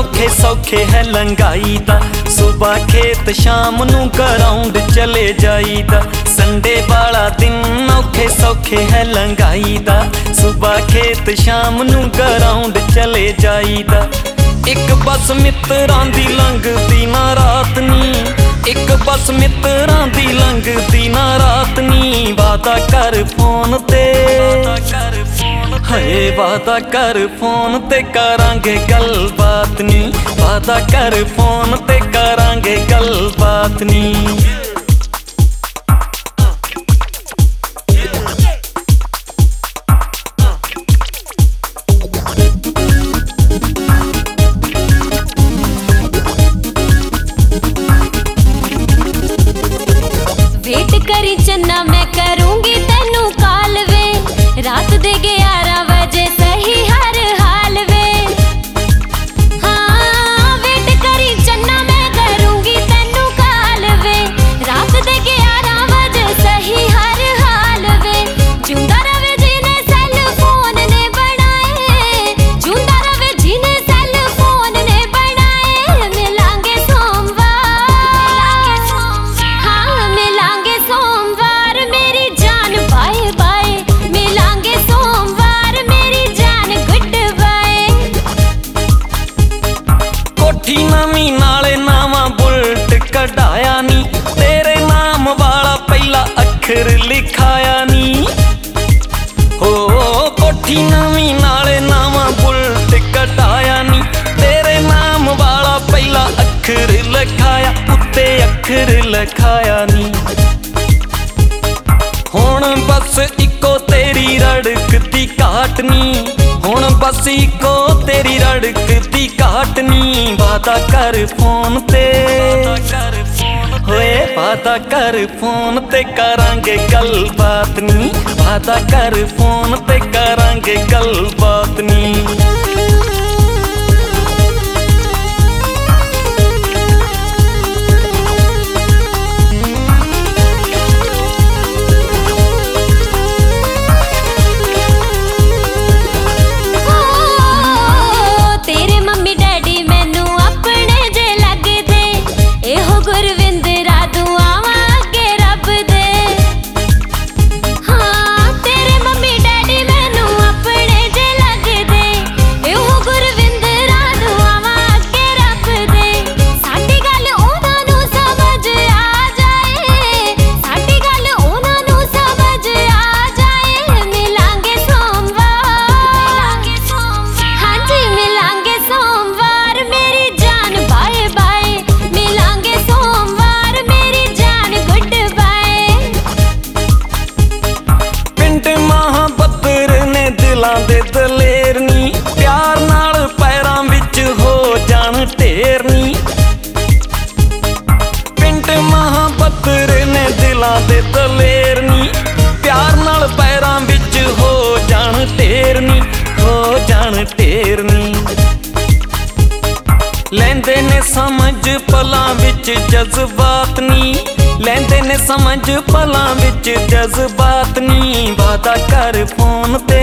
औखे सौखे है लंघाई दा। सुबह खेत शाम नू ग्राउंड चले जाईदा। संडे वाला दिन औखे सौखे है लंघाई दा। सुबह खेत शाम नू ग्राउंड चले जाईदा। एक बस मित्रां दी लंघदी ना रात नी। एक बस मित्रां दी लंघदी ना रात नी। वादा कर फोन ते हाय वादा कर फोन ते करांगे गलबात नी। वादा कर फोन ते करांगे गलबात नी। वेट करी चन्ना मैं करूंगी तेनू कॉल वे। रात दे 11 बजे सही हर हाल वे। हाँ वेट करी चन्ना मैं करूंगी तेनू कॉल वे। रात दे 11 बजे सही हर हाल वे। जिंदा रवे जिने सेल फोन ने बनाए। जिंदा रवे जिने सेल फोन ने बनाए। मिलांगे सोमवार। हाँ मिलांगे सोमवार मेरी जान बाय बाय। मिलांगे सोमवार मेरी जान गुड बाय। कोठी नवी नाले नावा बुलट कढ़ाया नी। तेरे नाम वाला पहला अखर लिखाया नी। हो कोठी नवी नाले नावा बुलट कढ़ाया नी। तेरे नाम वाला पहला अखर लिखाया। उत्ते अखर लिखाया नी। हुण बस इको तेरी रड़कती घाट नी। हुण बस इको तेरी रड़कती घाट नी। वादा कर फोन ते होए वादा कर फोन ते करांगे गलबात नी। वादा कर फोन ते करांगे गलबात नी। तेरे मम्मी डैडी मैनू अपने जे लगदे। एहो गुरविंदरा दुआवां अगे रब दे। हाँ तेरे मम्मी डैडी मैनू अपने जे लगदे। एहो गुरविंदरा दुआवां अगे रब दे। साडी गल उन्हां नू समझ आ जाए। साडी गल उन्हां नू समझ आ जाए। मिलांगे सोमवार। हाँ जी मिलांगे सोमवार मेरी जान बाय बाय। मिलांगे सोमवार मेरी जान गुड बाय। पिंड महाबत्तर ने दिलां दे दलेर नी। प्यार नाल पैरां विच हो जाण ढेर नी। पिंड महाबत्तर ने दिलां दे दलेर नी। प्यार नाल पैरां विच हो जाण ढेर नी। हो जाण ढेर नी। लैंदे ने समझ पलां विच जज्बात नी। लैंदे ने समझ पलां विच जज्बात नी। वादा कर फोन ते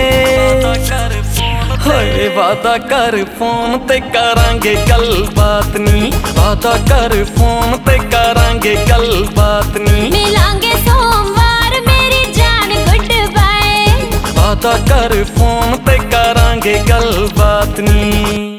होए वादा कर फोन ते करांगे गलबात नी। वादा कर फोन ते करांगे गलबात नी। मिलांगे सोमवार मेरी जान गुड बाय। वादा कर फोन ते करांगे गलबात नी।